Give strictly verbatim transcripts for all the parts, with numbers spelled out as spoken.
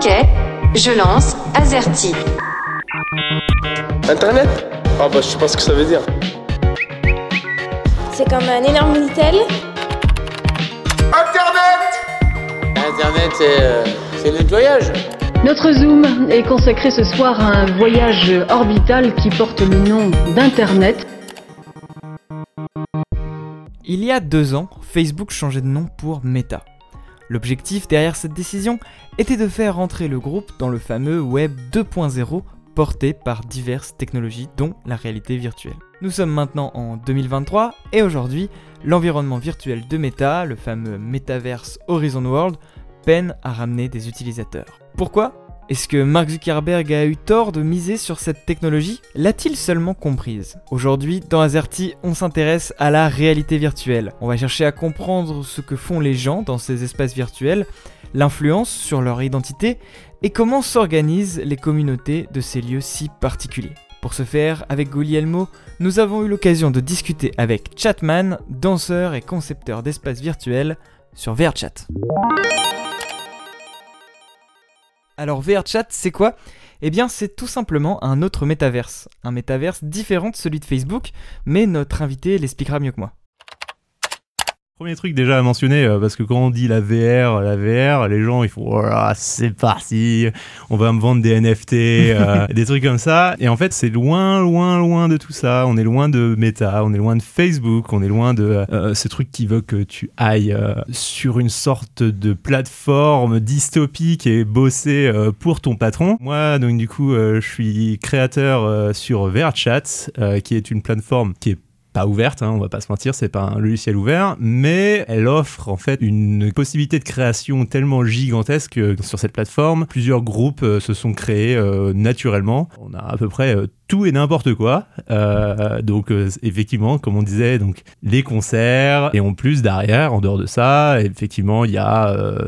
Ok, je lance Azerty. Internet ? Ah bah je sais pas ce que ça veut dire. C'est comme un énorme Minitel. Internet ! Internet, c'est, euh, c'est le nettoyage. Notre Zoom est consacré ce soir à un voyage orbital qui porte le nom d'Internet. Il y a deux ans, Facebook changeait de nom pour Meta. L'objectif derrière cette décision était de faire rentrer le groupe dans le fameux Web deux point zéro porté par diverses technologies dont la réalité virtuelle. Nous sommes maintenant en deux mille vingt-trois et aujourd'hui, l'environnement virtuel de Meta, le fameux Metaverse Horizon World, peine à ramener des utilisateurs. Pourquoi ? Est-ce que Mark Zuckerberg a eu tort de miser sur cette technologie ? L'a-t-il seulement comprise ? Aujourd'hui, dans Azerty, on s'intéresse à la réalité virtuelle. On va chercher à comprendre ce que font les gens dans ces espaces virtuels, l'influence sur leur identité et comment s'organisent les communautés de ces lieux si particuliers. Pour ce faire, avec Guglielmo, nous avons eu l'occasion de discuter avec Chatman, danseur et concepteur d'espaces virtuels sur VRChat. Alors VRChat, c'est quoi ? Eh bien, c'est tout simplement un autre métaverse. Un métaverse différent de celui de Facebook, mais notre invité l'expliquera mieux que moi. Premier truc déjà à mentionner, euh, parce que quand on dit la V R, la V R, les gens ils font oh là, c'est parti, on va me vendre des N F T, euh, des trucs comme ça. Et en fait, c'est loin, loin, loin de tout ça. On est loin de Meta, on est loin de Facebook, on est loin de euh, ces trucs qui veulent que tu ailles euh, sur une sorte de plateforme dystopique et bosser euh, pour ton patron. Moi, donc du coup, euh, je suis créateur euh, sur VRChat, euh, qui est une plateforme qui est pas ouverte, hein, on va pas se mentir, c'est pas un logiciel ouvert, mais elle offre en fait une possibilité de création tellement gigantesque que sur cette plateforme, plusieurs groupes euh, se sont créés euh, naturellement. On a à peu près euh, tout et n'importe quoi. Euh, donc euh, effectivement, comme on disait, donc les concerts et en plus derrière, en dehors de ça, effectivement, il y a euh,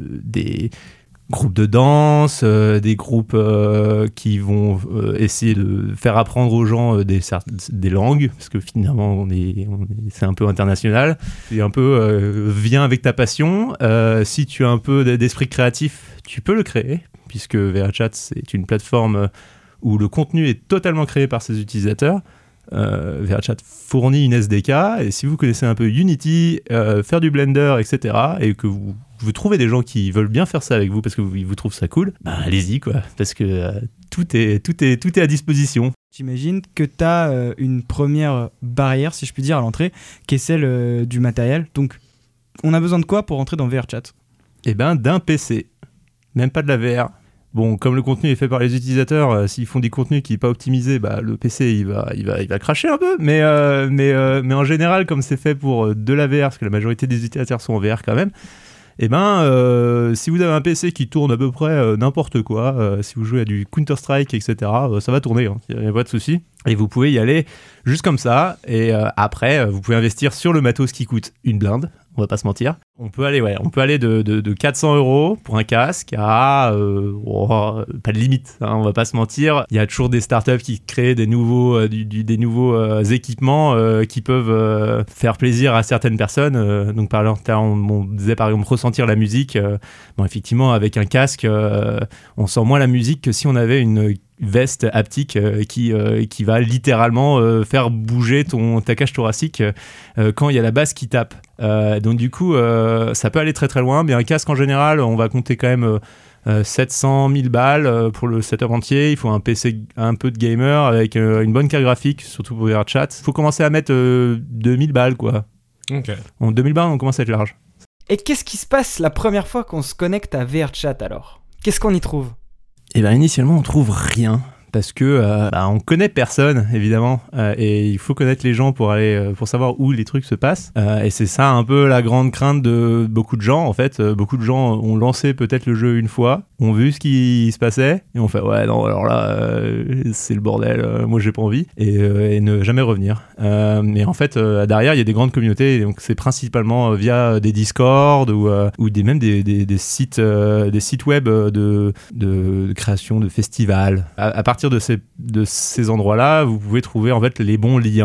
des groupes de danse, euh, des groupes euh, qui vont euh, essayer de faire apprendre aux gens euh, des, des langues, parce que finalement on est, on est, c'est un peu international. C'est un peu euh, viens avec ta passion. Euh, si tu as un peu d'esprit créatif, tu peux le créer, puisque VRChat c'est une plateforme où le contenu est totalement créé par ses utilisateurs. Euh, VRChat fournit une S D K et si vous connaissez un peu Unity, euh, faire du Blender, et cetera, et que vous vous trouvez des gens qui veulent bien faire ça avec vous parce que vous, vous trouvent ça cool, bah allez-y quoi, parce que euh, tout est tout est tout est à disposition. J'imagine que tu as euh, une première barrière, si je puis dire, à l'entrée, qui est celle euh, du matériel. Donc, on a besoin de quoi pour entrer dans VRChat ? Eh ben, d'un P C, même pas de la V R. Bon, comme le contenu est fait par les utilisateurs, euh, s'ils font du contenu qui n'est pas optimisé, bah, le P C il va, il va, il va cracher un peu. Mais, euh, mais, euh, mais en général, comme c'est fait pour euh, de la V R, parce que la majorité des utilisateurs sont en V R quand même, eh ben, euh, si vous avez un P C qui tourne à peu près euh, n'importe quoi, euh, si vous jouez à du Counter-Strike, et cetera, euh, ça va tourner, il n'y a pas de souci. Et vous pouvez y aller juste comme ça. Et euh, après, euh, vous pouvez investir sur le matos qui coûte une blinde. On va pas se mentir. On peut aller, ouais, on peut aller de, de, de quatre cents euros pour un casque à euh, oh, pas de limite. Hein, on va pas se mentir. Il y a toujours des startups qui créent des nouveaux, euh, du, du, des nouveaux euh, équipements euh, qui peuvent euh, faire plaisir à certaines personnes. Euh, donc par exemple, on, on disait par exemple ressentir la musique. Euh, bon, effectivement, avec un casque, euh, on sent moins la musique que si on avait une veste haptique euh, qui, euh, qui va littéralement euh, faire bouger ton, ta cage thoracique euh, quand il y a la basse qui tape. Euh, donc du coup, euh, ça peut aller très très loin, mais un casque en général, on va compter quand même euh, sept cent mille balles euh, pour le setup entier. Il faut un P C, un peu de gamer avec euh, une bonne carte graphique, surtout pour VRChat. Il faut commencer à mettre euh, deux mille balles, quoi. Ok. En deux mille balles, on commence à être large. Et qu'est-ce qui se passe la première fois qu'on se connecte à VRChat alors ? Qu'est-ce qu'on y trouve ? Eh bien, initialement, on trouve rien. Parce que euh, bah, on connaît personne évidemment euh, et il faut connaître les gens pour aller euh, pour savoir où les trucs se passent euh, et c'est ça un peu la grande crainte de beaucoup de gens en fait. Euh, beaucoup de gens ont lancé peut-être le jeu une fois, ont vu ce qui se passait et ont fait ouais non alors là euh, c'est le bordel, euh, moi j'ai pas envie et, euh, et ne jamais revenir. Euh, mais en fait euh, derrière il y a des grandes communautés et donc c'est principalement via des Discord ou euh, ou des même des, des, des sites euh, des sites web de, de, de création de festivals. À, à partir de ces, de ces endroits-là, vous pouvez trouver en fait les bons liens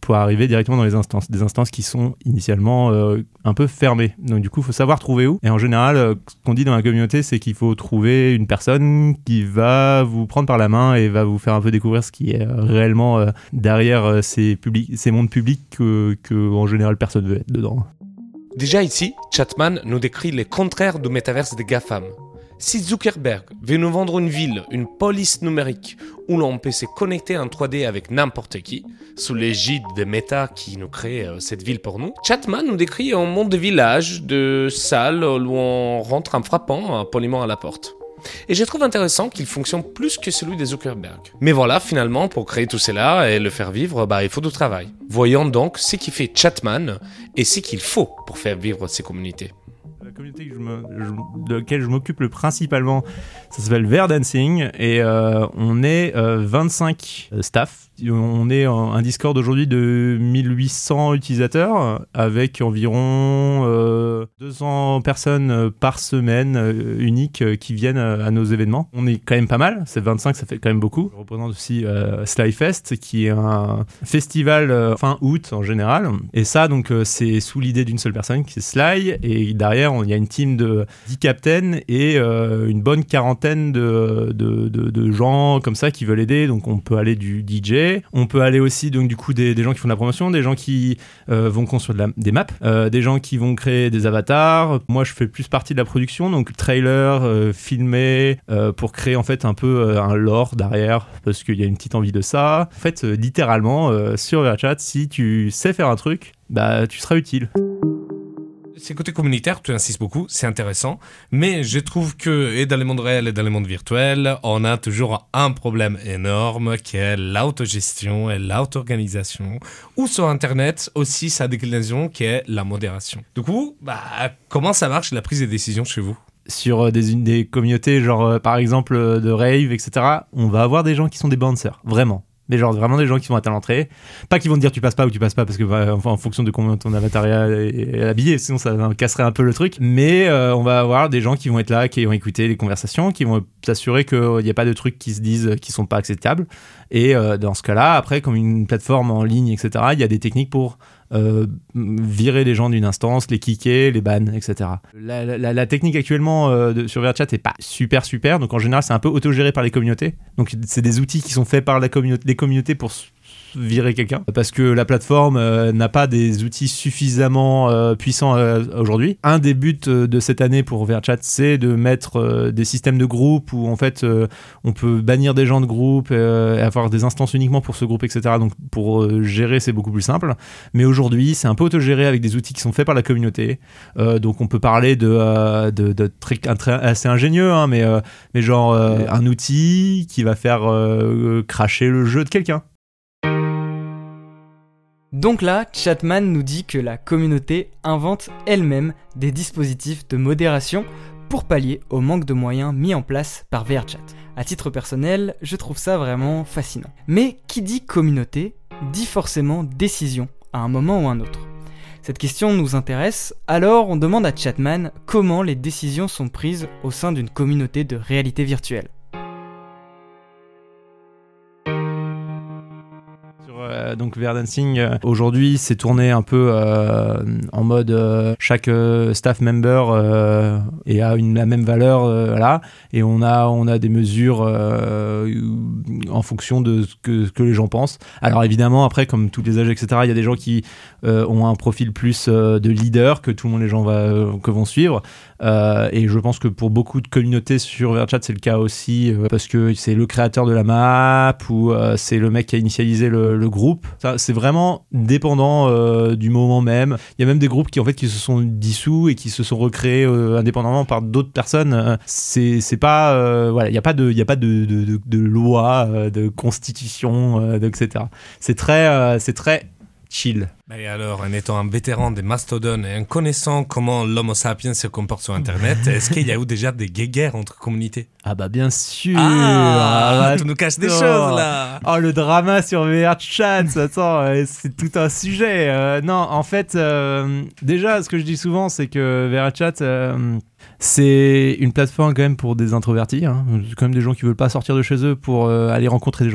pour arriver directement dans les instances, des instances qui sont initialement euh, un peu fermées. Donc du coup, il faut savoir trouver où. Et en général, euh, ce qu'on dit dans la communauté, c'est qu'il faut trouver une personne qui va vous prendre par la main et va vous faire un peu découvrir ce qui est euh, réellement euh, derrière euh, ces, publics, ces mondes publics que, que en général personne veut être dedans. Déjà ici, Chatman nous décrit le contraire du métaverse des GAFAM. Si Zuckerberg veut nous vendre une ville, une police numérique, où l'on peut se connecter en trois D avec n'importe qui, sous l'égide de Meta qui nous crée euh, cette ville pour nous, Chatman nous décrit un monde de village, de salles où on rentre en frappant euh, poliment à la porte. Et je trouve intéressant qu'il fonctionne plus que celui de Zuckerberg. Mais voilà, finalement, pour créer tout cela et le faire vivre, bah, il faut du travail. Voyons donc ce qui fait Chatman et ce qu'il faut pour faire vivre ces communautés. La communauté que je me, je, de laquelle je m'occupe le principalement, ça s'appelle Verdancing et euh, on est euh, vingt-cinq staff. On est un Discord aujourd'hui de mille huit cents utilisateurs avec environ euh, deux cents personnes par semaine euh, uniques euh, qui viennent à nos événements. On est quand même pas mal, c'est vingt-cinq, ça fait quand même beaucoup. Je représente aussi euh, Slyfest qui est un festival euh, fin août en général. Et ça, donc, euh, c'est sous l'idée d'une seule personne qui est Sly. Et derrière, il y a une team de dix captains et euh, une bonne quarantaine de, de, de, de gens comme ça qui veulent aider. Donc on peut aller du D J. On peut aller aussi donc du coup des, des gens qui font de la promotion, des gens qui euh, vont construire de la, des maps, euh, des gens qui vont créer des avatars. Moi, je fais plus partie de la production, donc trailer, euh, filmé, euh, pour créer en fait un peu euh, un lore derrière, parce qu'il y a une petite envie de ça. En fait, euh, littéralement, euh, sur VRChat, si tu sais faire un truc, bah tu seras utile. C'est côté communautaire, tu insistes beaucoup, c'est intéressant, mais je trouve que, et dans le monde réel et dans le monde virtuel, on a toujours un problème énorme qui est l'autogestion et l'auto-organisation, ou sur Internet aussi sa déclinaison qui est la modération. Du coup, bah, comment ça marche la prise de décision chez vous ? Sur des, des communautés, genre euh, par exemple euh, de rave, et cetera, on va avoir des gens qui sont des bouncers, vraiment. Mais genre vraiment des gens qui vont être à l'entrée, pas qui vont te dire tu passes pas ou tu passes pas parce que bah, enfin, en fonction de combien ton avatar est habillé, sinon ça casserait un peu le truc. Mais euh, on va avoir des gens qui vont être là, qui vont écouter les conversations, qui vont s'assurer qu'il n'y a pas de trucs qui se disent qui sont pas acceptables. Et euh, dans ce cas-là, après comme une plateforme en ligne, et cetera, il y a des techniques pour Euh, virer les gens d'une instance, les kicker, les ban, et cetera. La, la, la technique actuellement euh, de, sur VRChat est pas super super, donc en général c'est un peu autogéré par les communautés. Donc c'est des outils qui sont faits par la communauté, les communautés pour virer quelqu'un, parce que la plateforme euh, n'a pas des outils suffisamment euh, puissants euh, aujourd'hui. Un des buts euh, de cette année pour VRChat, c'est de mettre euh, des systèmes de groupe où en fait euh, on peut bannir des gens de groupe euh, et avoir des instances uniquement pour ce groupe, et cetera. Donc pour euh, gérer, c'est beaucoup plus simple. Mais aujourd'hui, c'est un peu autogéré avec des outils qui sont faits par la communauté. Euh, donc on peut parler de, euh, de, de trucs assez ingénieux, hein, mais, euh, mais genre euh, un outil qui va faire euh, crasher le jeu de quelqu'un. Donc là, Chatman nous dit que la communauté invente elle-même des dispositifs de modération pour pallier au manque de moyens mis en place par VRChat. À titre personnel, je trouve ça vraiment fascinant. Mais qui dit communauté, dit forcément décision, à un moment ou un autre. Cette question nous intéresse, alors on demande à Chatman comment les décisions sont prises au sein d'une communauté de réalité virtuelle. Euh, donc Verdancing euh, aujourd'hui c'est tourné un peu euh, en mode euh, chaque euh, staff member euh, est à une, la même valeur euh, là, et on a, on a des mesures euh, en fonction de ce que, ce que les gens pensent. Alors évidemment après comme tous les âges etc, il y a des gens qui euh, ont un profil plus euh, de leader que tout le monde les gens va, euh, que vont suivre, euh, et je pense que pour beaucoup de communautés sur VRChat c'est le cas aussi, euh, parce que c'est le créateur de la map ou euh, c'est le mec qui a initialisé le, le groupe. Ça, c'est vraiment dépendant euh, du moment même. Il y a même des groupes qui en fait qui se sont dissous et qui se sont recréés euh, indépendamment par d'autres personnes. Euh, c'est c'est pas euh, voilà, il y a pas de il y a pas de de, de, de loi, euh, de constitution, euh, de, et cetera. C'est très euh, c'est très chill. Et alors, en étant un vétéran des mastodons et en connaissant comment l'homo sapiens se comporte sur Internet, est-ce qu'il y a eu déjà des guéguerres entre communautés ? Ah bah bien sûr. Ah, ah tu nous caches des choses là. Oh, le drama sur VRChat, attends, c'est tout un sujet. Euh, non, en fait, euh, déjà, ce que je dis souvent, c'est que VRChat, euh, c'est une plateforme quand même pour des introvertis. Hein. C'est quand même des gens qui veulent pas sortir de chez eux pour euh, aller rencontrer des gens.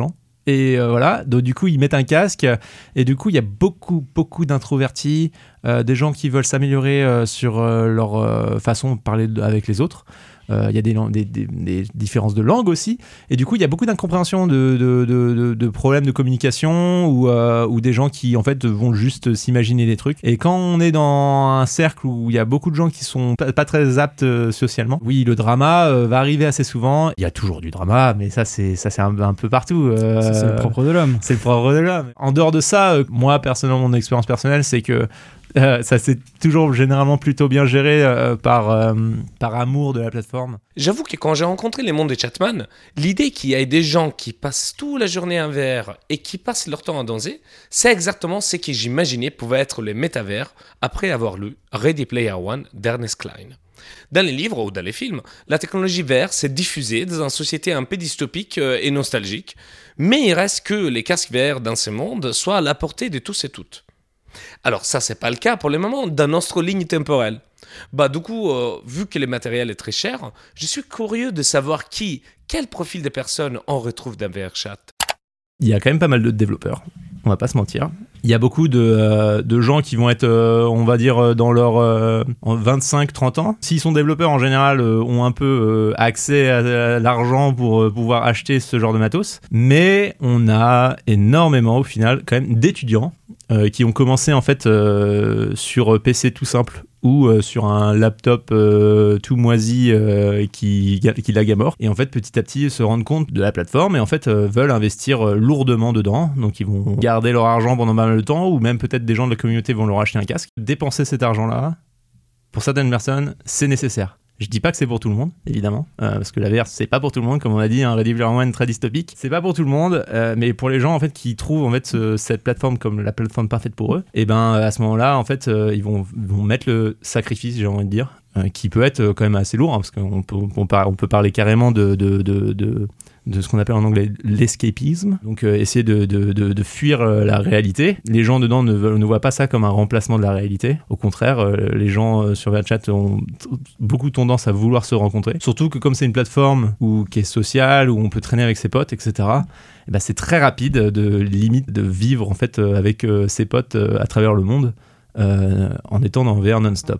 Et euh, voilà, donc du coup ils mettent un casque et du coup il y a beaucoup beaucoup d'introvertis, euh, des gens qui veulent s'améliorer euh, sur euh, leur euh, façon de parler de, avec les autres. Il euh, y a des, des, des, des différences de langue aussi, et du coup il y a beaucoup d'incompréhension de, de, de, de, de problèmes de communication ou, euh, ou des gens qui en fait vont juste s'imaginer des trucs. Et quand on est dans un cercle où il y a beaucoup de gens qui sont pas, pas très aptes euh, socialement, oui, le drama euh, va arriver assez souvent. Il y a toujours du drama, mais ça c'est, ça, c'est un, un peu partout. Euh, ça, c'est le propre de l'homme. C'est le propre de l'homme. En dehors de ça, euh, moi personnellement, mon expérience personnelle, c'est que Euh, ça s'est toujours généralement plutôt bien géré euh, par, euh, par amour de la plateforme. J'avoue que quand j'ai rencontré les mondes de Chatman, l'idée qu'il y ait des gens qui passent toute la journée en V R et qui passent leur temps à danser, c'est exactement ce que j'imaginais pouvait être les métavers après avoir lu Ready Player One d'Ernest Cline. Dans les livres ou dans les films, la technologie V R s'est diffusée dans une société un peu dystopique et nostalgique, mais il reste que les casques V R dans ce monde soient à la portée de tous et toutes. Alors ça, c'est pas le cas pour le moment dans notre ligne temporelle. Bah du coup, euh, vu que le matériel est très cher, je suis curieux de savoir qui, quel profil de personnes on retrouve dans V R Chat. Il y a quand même pas mal de développeurs, on va pas se mentir. Il y a beaucoup de, euh, de gens qui vont être, euh, on va dire, dans leur euh, vingt-cinq trente ans. S'ils sont développeurs, en général, euh, ont un peu euh, accès à, à l'argent pour euh, pouvoir acheter ce genre de matos. Mais on a énormément, au final, quand même, d'étudiants euh, qui ont commencé, en fait, euh, sur P C tout simple ou euh, sur un laptop euh, tout moisi euh, qui, qui lag à mort. Et en fait, petit à petit, se rendent compte de la plateforme et en fait, euh, veulent investir euh, lourdement dedans. Donc, ils vont garder leur argent pendant pas mal de temps, ou même peut-être des gens de la communauté vont leur acheter un casque. Dépenser cet argent-là, pour certaines personnes, c'est nécessaire. Je dis pas que c'est pour tout le monde, évidemment, euh, parce que la V R, c'est pas pour tout le monde, comme on a dit, un Ready Player One très dystopique. C'est pas pour tout le monde, euh, mais pour les gens en fait qui trouvent en fait ce, cette plateforme comme la plateforme parfaite pour eux, et ben à ce moment-là, en fait, euh, ils vont, vont mettre le sacrifice, j'ai envie de dire, euh, qui peut être quand même assez lourd, hein, parce qu'on peut, on, par, on peut parler carrément de, de, de, de de ce qu'on appelle en anglais l'escapisme, donc euh, essayer de, de, de, de fuir euh, la réalité. Les gens dedans ne, ne voient pas ça comme un remplacement de la réalité. Au contraire, euh, les gens euh, sur V R Chat ont t- beaucoup tendance à vouloir se rencontrer. Surtout que comme c'est une plateforme où, qui est sociale, où on peut traîner avec ses potes, et cetera, et ben c'est très rapide de limite de vivre en fait euh, avec euh, ses potes euh, à travers le monde euh, en étant dans V R non-stop.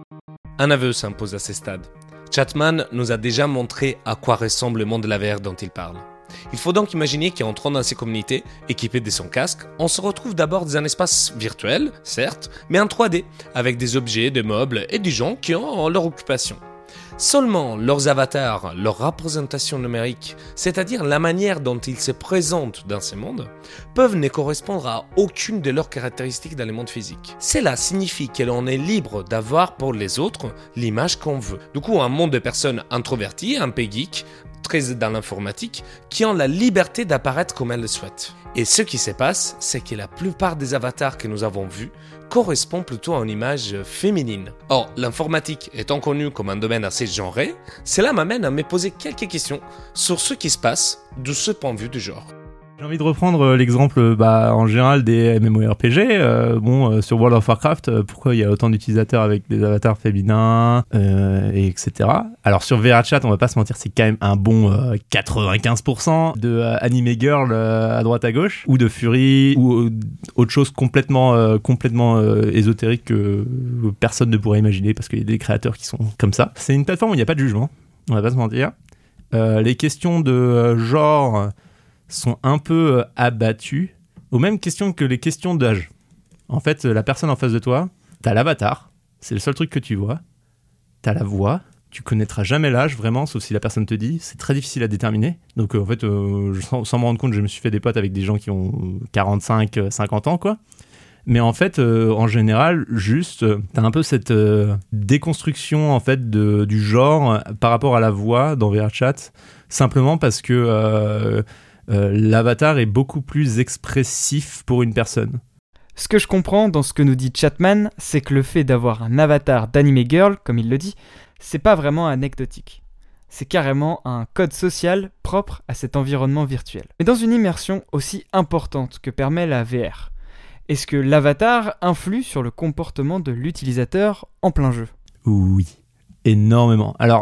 Un aveu s'impose à ces stades. Chatman nous a déjà montré à quoi ressemble le monde de la V R dont il parle. Il faut donc imaginer qu'entrant dans ces communautés, équipés de son casque, on se retrouve d'abord dans un espace virtuel, certes, mais en trois D, avec des objets, des meubles et des gens qui ont leur occupation. Seulement leurs avatars, leur représentation numérique, c'est-à-dire la manière dont ils se présentent dans ce monde, peuvent ne correspondre à aucune de leurs caractéristiques dans le monde physique. Cela signifie que l'on est libre d'avoir pour les autres l'image qu'on veut. Du coup, un monde de personnes introverties, un peu geeks, très dans l'informatique, qui ont la liberté d'apparaître comme elles le souhaitent. Et ce qui se passe, c'est que la plupart des avatars que nous avons vus correspondent plutôt à une image féminine. Or, l'informatique étant connue comme un domaine assez genré, cela m'amène à me poser quelques questions sur ce qui se passe de ce point de vue du genre. J'ai envie de reprendre l'exemple bah, en général des MMORPG. Euh, bon, euh, sur World of Warcraft, euh, pourquoi il y a autant d'utilisateurs avec des avatars féminins, euh, et etc. Alors sur V R Chat, on va pas se mentir, c'est quand même un bon euh, quatre-vingt-quinze pour cent de euh, anime girl euh, à droite à gauche, ou de Fury, ou euh, autre chose complètement, euh, complètement euh, ésotérique que euh, personne ne pourrait imaginer, parce qu'il y a des créateurs qui sont comme ça. C'est une plateforme où il n'y a pas de jugement, on va pas se mentir. Euh, les questions de euh, genre sont un peu abattues, aux mêmes questions que les questions d'âge. En fait, la personne en face de toi, t'as l'avatar, c'est le seul truc que tu vois, t'as la voix, tu connaîtras jamais l'âge, vraiment, sauf si la personne te dit, c'est très difficile à déterminer. Donc euh, en fait, euh, sans, sans me rendre compte, je me suis fait des potes avec des gens qui ont quarante-cinq, cinquante ans, quoi. Mais en fait, euh, en général, juste, euh, t'as un peu cette euh, déconstruction en fait de, du genre euh, par rapport à la voix dans V R Chat, simplement parce que euh, euh, l'avatar est beaucoup plus expressif pour une personne. Ce que je comprends dans ce que nous dit Chatman, c'est que le fait d'avoir un avatar d'anime girl, comme il le dit, c'est pas vraiment anecdotique. C'est carrément un code social propre à cet environnement virtuel. Mais dans une immersion aussi importante que permet la V R, est-ce que l'avatar influe sur le comportement de l'utilisateur en plein jeu ? Oui, énormément. Alors,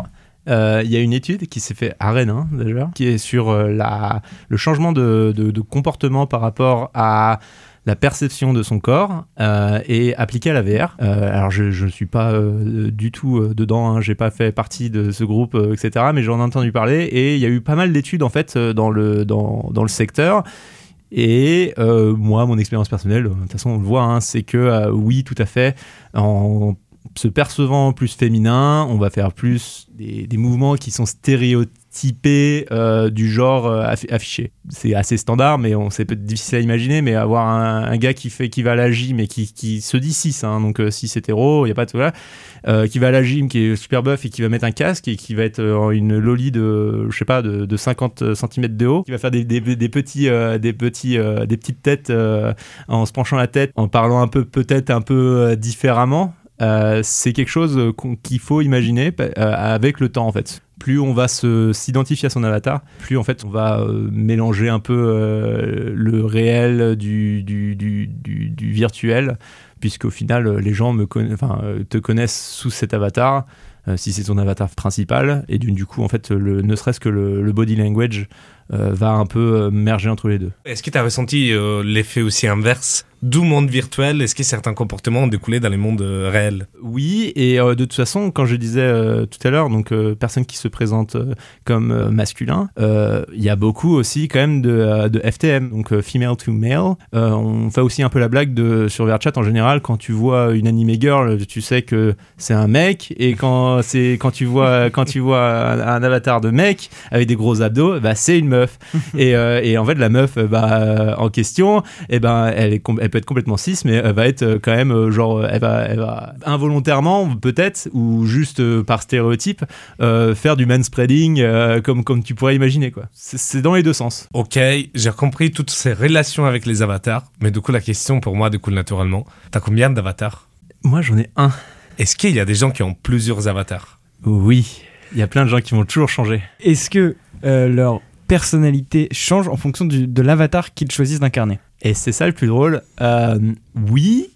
Il euh, y a une étude qui s'est faite à Rennes, hein, déjà, qui est sur euh, la, le changement de, de, de comportement par rapport à la perception de son corps euh, et appliquée à la V R. Euh, alors je ne suis pas euh, du tout euh, dedans, hein, j'ai pas fait partie de ce groupe, euh, et cetera. Mais j'en ai entendu parler et il y a eu pas mal d'études en fait euh, dans le dans dans le secteur. Et euh, moi, mon expérience personnelle, de toute façon on le voit, hein, c'est que euh, oui, tout à fait, en se percevant plus féminin, on va faire plus des, des mouvements qui sont stéréotypés euh, du genre euh, affi- affiché. C'est assez standard, mais on, c'est peut-être difficile à imaginer, mais avoir un, un gars qui, fait, qui va à la gym et qui, qui se dit cis, hein, donc euh, cis hétéro, il n'y a pas de... Voilà, euh, qui va à la gym, qui est super buff et qui va mettre un casque et qui va être euh, une loli de, je sais pas, de, de cinquante centimètres de haut, qui va faire des, des, des, petits, euh, des, petits, euh, des petites têtes euh, en se penchant la tête, en parlant un peu, peut-être un peu euh, différemment. Euh, c'est quelque chose qu'il faut imaginer euh, avec le temps en fait. Plus on va se, s'identifier à son avatar, plus en fait on va euh, mélanger un peu euh, le réel du, du, du, du, du virtuel, puisqu'au final les gens me conna- enfin, euh, te connaissent sous cet avatar, euh, si c'est ton avatar principal, et du, du coup en fait le, ne serait-ce que le, le body language euh, va un peu euh, merger entre les deux. Est-ce que tu as ressenti euh, l'effet aussi inverse du monde virtuel? Est-ce que certains comportements ont découlé dans les mondes euh, réels? Oui, et euh, de toute façon, quand je disais euh, tout à l'heure, donc euh, personne qui se présente euh, comme euh, masculin, il euh, y a beaucoup aussi quand même de, euh, de F T M, donc euh, female to male. Euh, on fait aussi un peu la blague de sur VRChat en général, quand tu vois une anime girl, tu sais que c'est un mec, et quand c'est quand tu vois quand tu vois un, un avatar de mec avec des gros abdos, bah c'est une meuf. et, euh, et en fait la meuf bah, en question, et ben elle est com- elle peut être complètement cis, mais elle va être quand même genre elle va, elle va involontairement peut-être ou juste euh, par stéréotype euh, faire du manspreading euh, comme, comme tu pourrais imaginer quoi. C'est, c'est dans les deux sens. Ok, j'ai compris toutes ces relations avec les avatars, mais du coup la question pour moi découle naturellement. T'as combien d'avatars? Moi j'en ai un. Est-ce qu'il y a des gens qui ont plusieurs avatars? Oui, il y a plein de gens qui vont toujours changer. Est-ce que euh, leur personnalité change en fonction du, de l'avatar qu'ils choisissent d'incarner? Et c'est ça le plus drôle. Euh, oui,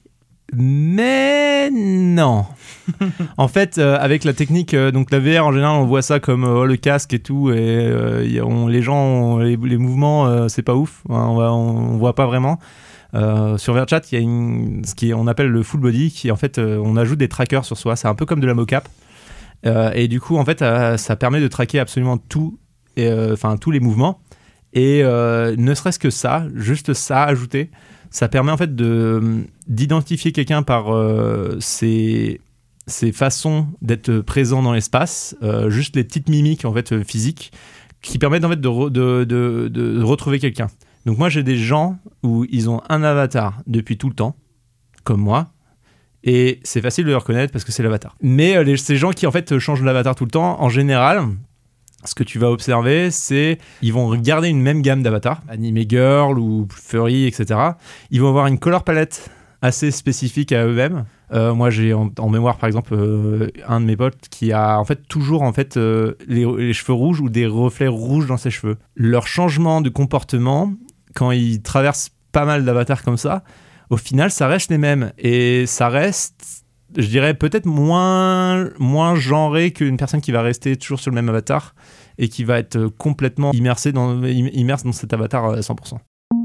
mais non. En fait, euh, avec la technique, euh, donc la V R en général, on voit ça comme euh, le casque et tout, et euh, y a, on, les gens, on, les, les mouvements, euh, c'est pas ouf. Hein, on, va, on, on voit pas vraiment. Euh, sur VRChat, il y a une, ce qui est, on appelle le full body, qui en fait, euh, on ajoute des trackers sur soi. C'est un peu comme de la mocap. Euh, et du coup, en fait, euh, ça permet de tracker absolument tout, enfin euh, tous les mouvements. Et euh, ne serait-ce que ça, juste ça ajouté, ça permet en fait de, d'identifier quelqu'un par euh, ses, ses façons d'être présent dans l'espace, euh, juste les petites mimiques en fait physiques, qui permettent en fait de, re, de, de, de retrouver quelqu'un. Donc moi j'ai des gens où ils ont un avatar depuis tout le temps, comme moi, et c'est facile de le reconnaître parce que c'est l'avatar. Mais euh, les, ces gens qui en fait changent l'avatar tout le temps, en général, ce que tu vas observer, c'est ils vont garder une même gamme d'avatars, anime girl ou furry, et cetera. Ils vont avoir une color palette assez spécifique à eux-mêmes. Euh, moi, j'ai en, en mémoire, par exemple, euh, un de mes potes qui a en fait toujours en fait euh, les, les cheveux rouges ou des reflets rouges dans ses cheveux. Leur changement de comportement, quand ils traversent pas mal d'avatars comme ça, au final, ça reste les mêmes et ça reste, je dirais, peut-être moins, moins genré qu'une personne qui va rester toujours sur le même avatar et qui va être complètement immersée dans, immerse dans cet avatar à cent pour cent.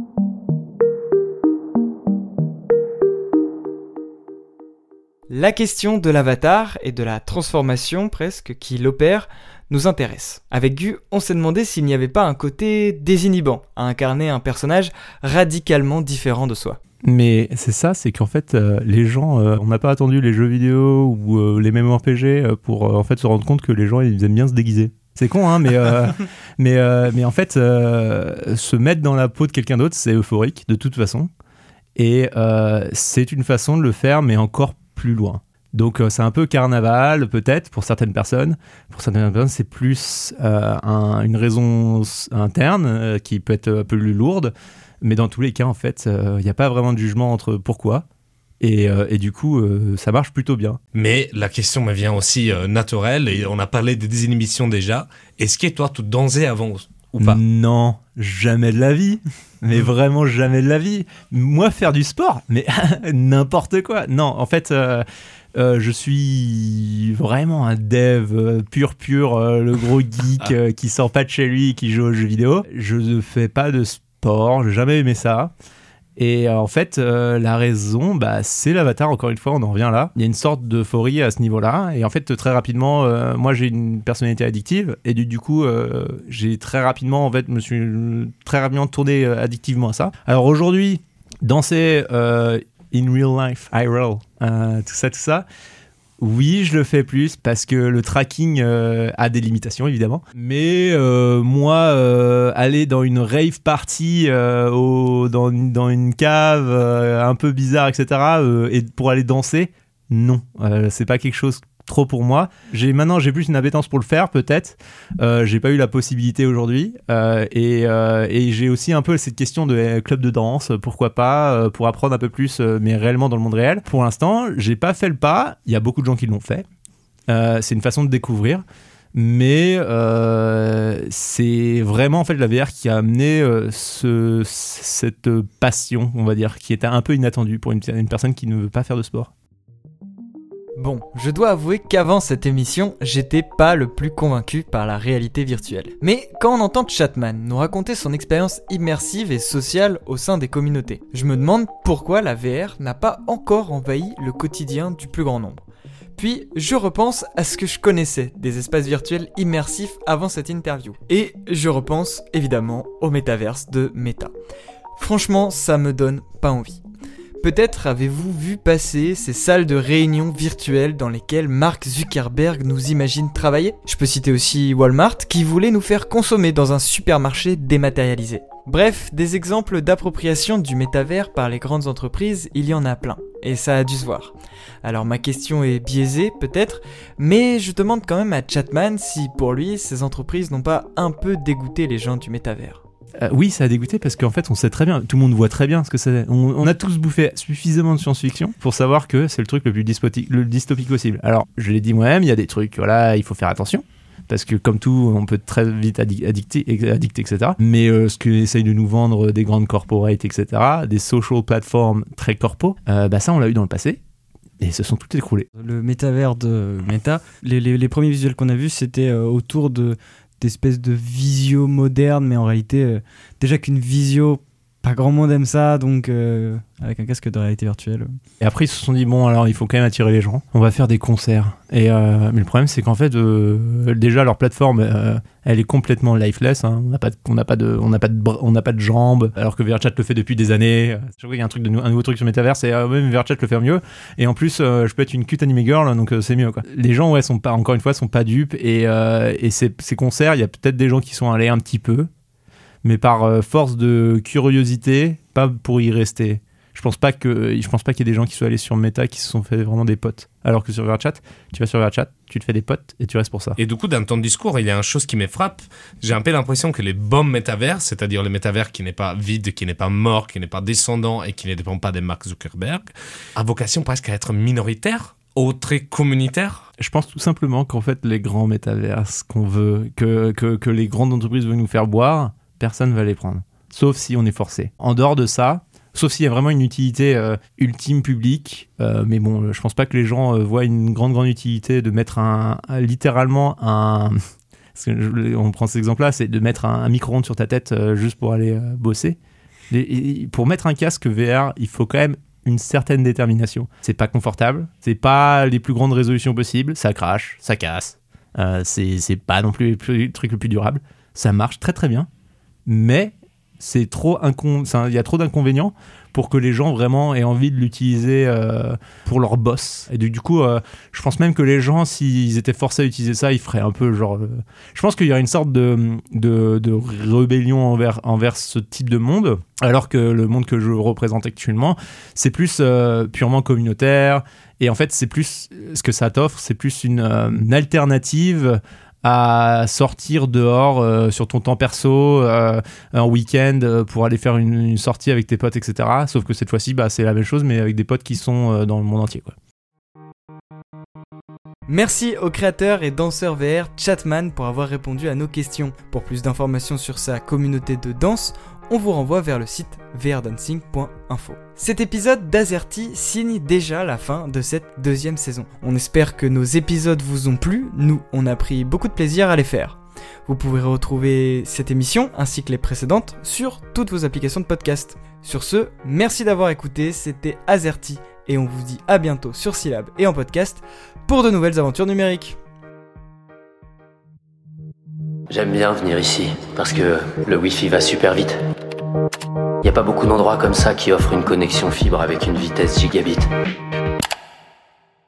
La question de l'avatar et de la transformation presque qu'il opère nous intéresse. Avec Gu, on s'est demandé s'il n'y avait pas un côté désinhibant à incarner un personnage radicalement différent de soi. Mais c'est ça, c'est qu'en fait, euh, les gens, euh, on n'a pas attendu les jeux vidéo ou euh, les MMORPG pour euh, en fait se rendre compte que les gens ils aiment bien se déguiser. C'est con, hein, mais euh, mais euh, mais en fait, euh, se mettre dans la peau de quelqu'un d'autre, c'est euphorique de toute façon, et euh, c'est une façon de le faire, mais encore plus loin. Donc euh, c'est un peu carnaval peut-être pour certaines personnes. Pour certaines personnes, c'est plus euh, un, une raison interne euh, qui peut être un peu plus lourde. Mais dans tous les cas, en fait, il euh, n'y a pas vraiment de jugement entre pourquoi. Et, euh, et du coup, euh, ça marche plutôt bien. Mais la question me vient aussi euh, naturelle, et on a parlé des désinhibitions déjà. Est-ce que toi, tu dansais avant ou pas? Non, jamais de la vie. Mais vraiment jamais de la vie. Moi, faire du sport, mais n'importe quoi. Non, en fait, euh, Euh, je suis vraiment un dev euh, pur pur, euh, le gros geek euh, qui sort pas de chez lui et qui joue aux jeux vidéo. Je ne fais pas de sport, j'ai jamais aimé ça. Et euh, en fait, euh, la raison, bah, c'est l'avatar, encore une fois, on en revient là. Il y a une sorte d'euphorie à ce niveau-là. Et en fait, très rapidement, euh, moi j'ai une personnalité addictive. Et du, du coup, euh, j'ai très rapidement, en fait, me suis très rapidement tourné euh, addictivement à ça. Alors aujourd'hui, danser euh, in real life, I R L, euh, tout ça, tout ça. Oui, je le fais plus parce que le tracking euh, a des limitations évidemment. Mais euh, moi, euh, aller dans une rave party, euh, au, dans, dans une cave euh, un peu bizarre, et cetera, euh, et pour aller danser, non, euh, c'est pas quelque chose trop pour moi. J'ai maintenant j'ai plus une appétence pour le faire peut-être. Euh, j'ai pas eu la possibilité aujourd'hui euh, et, euh, et j'ai aussi un peu cette question de euh, club de danse. Pourquoi pas euh, pour apprendre un peu plus, euh, mais réellement dans le monde réel. Pour l'instant, j'ai pas fait le pas. Il y a beaucoup de gens qui l'ont fait. Euh, c'est une façon de découvrir. Mais euh, c'est vraiment en fait la V R qui a amené euh, ce, cette passion, on va dire, qui était un peu inattendue pour une, une personne qui ne veut pas faire de sport. Bon, je dois avouer qu'avant cette émission, j'étais pas le plus convaincu par la réalité virtuelle. Mais quand on entend Chatman nous raconter son expérience immersive et sociale au sein des communautés, je me demande pourquoi la V R n'a pas encore envahi le quotidien du plus grand nombre. Puis, je repense à ce que je connaissais des espaces virtuels immersifs avant cette interview. Et je repense évidemment au métaverse de Meta. Franchement, ça me donne pas envie. Peut-être avez-vous vu passer ces salles de réunion virtuelles dans lesquelles Mark Zuckerberg nous imagine travailler. Je peux citer aussi Walmart qui voulait nous faire consommer dans un supermarché dématérialisé. Bref, des exemples d'appropriation du métavers par les grandes entreprises, il y en a plein. Et ça a dû se voir. Alors ma question est biaisée peut-être, mais je demande quand même à Chatman si pour lui ces entreprises n'ont pas un peu dégoûté les gens du métavers. Euh, oui, ça a dégoûté parce qu'en fait, on sait très bien, tout le monde voit très bien ce que c'est. On, on a tous bouffé suffisamment de science-fiction pour savoir que c'est le truc le plus dystopique, le dystopique possible. Alors, je l'ai dit moi-même, il y a des trucs, voilà, il faut faire attention. Parce que comme tout, on peut très vite addicter, addicter et cetera. Mais euh, ce qu'essayent de nous vendre des grandes corporates, et cetera, des social platforms très corpo, euh, bah ça, on l'a eu dans le passé. Et se sont toutes écroulées. Le métavers de Meta, les, les, les premiers visuels qu'on a vus, c'était euh, autour de d'espèces de visio moderne, mais en réalité, euh, déjà qu'une visio, pas grand monde aime ça, donc euh, avec un casque de réalité virtuelle. Et après, ils se sont dit, bon, alors il faut quand même attirer les gens, on va faire des concerts. Et, euh, mais le problème, c'est qu'en fait, euh, déjà, leur plateforme, euh, elle est complètement lifeless. Hein. On n'a pas, on n'a pas de, on n'a pas de, on n'a pas de jambes, alors que VRChat le fait depuis des années. Je trouve qu'il y a un truc de, un nouveau truc sur Metaverse, et euh, même VRChat le fait mieux. Et en plus, euh, je peux être une cute anime girl, donc euh, c'est mieux, quoi. Les gens, ouais, sont pas, encore une fois, sont pas dupes. Et, euh, et ces, ces concerts, il y a peut-être des gens qui sont allés un petit peu, mais par euh, force de curiosité, pas pour y rester. Je pense pas que, je pense pas qu'il y ait des gens qui soient allés sur Meta qui se sont fait vraiment des potes. Alors que sur VRChat, tu vas sur VRChat, tu te fais des potes et tu restes pour ça. Et du coup, dans ton discours, il y a une chose qui me frappe. J'ai un peu l'impression que les bons métavers, c'est-à-dire le métavers qui n'est pas vide, qui n'est pas mort, qui n'est pas descendant et qui ne dépend pas de Mark Zuckerberg, a vocation presque à être minoritaire ou très communautaire. Je pense tout simplement qu'en fait, les grands métavers qu'on veut, que, que, que les grandes entreprises veulent nous faire boire, personne ne va les prendre. Sauf si on est forcé. En dehors de ça, sauf s'il y a vraiment une utilité euh, ultime publique, euh, mais bon, je pense pas que les gens euh, voient une grande, grande utilité de mettre un, un littéralement un... Parce que je, on prend cet exemple-là, c'est de mettre un, un micro-ondes sur ta tête euh, juste pour aller euh, bosser. Et, et pour mettre un casque V R, il faut quand même une certaine détermination. C'est pas confortable, c'est pas les plus grandes résolutions possibles, ça crache, ça casse, euh, c'est, c'est pas non plus le, plus, le truc le plus durable. Ça marche très très bien, mais c'est trop incon... il y a trop d'inconvénients pour que les gens vraiment aient envie de l'utiliser euh, pour leur boss. Et du, du coup, euh, je pense même que les gens, s'ils étaient forcés à utiliser ça, ils feraient un peu genre... Euh... Je pense qu'il y a une sorte de, de, de rébellion envers, envers ce type de monde, alors que le monde que je représente actuellement, c'est plus euh, purement communautaire. Et en fait, c'est plus... Ce que ça t'offre, c'est plus une, euh, une alternative à sortir dehors euh, sur ton temps perso euh, un week-end euh, pour aller faire une, une sortie avec tes potes, et cetera. Sauf que cette fois-ci, bah, c'est la même chose, mais avec des potes qui sont euh, dans le monde entier, quoi. Merci au créateur et danseur V R Chatman pour avoir répondu à nos questions. Pour plus d'informations sur sa communauté de danse, on vous renvoie vers le site v r dancing point info. Cet épisode d'Azerty signe déjà la fin de cette deuxième saison. On espère que nos épisodes vous ont plu, nous on a pris beaucoup de plaisir à les faire. Vous pouvez retrouver cette émission ainsi que les précédentes sur toutes vos applications de podcast. Sur ce, merci d'avoir écouté, c'était Azerty et on vous dit à bientôt sur Syllab et en podcast pour de nouvelles aventures numériques. J'aime bien venir ici, parce que le Wi-Fi va super vite. Y a pas beaucoup d'endroits comme ça qui offrent une connexion fibre avec une vitesse gigabit.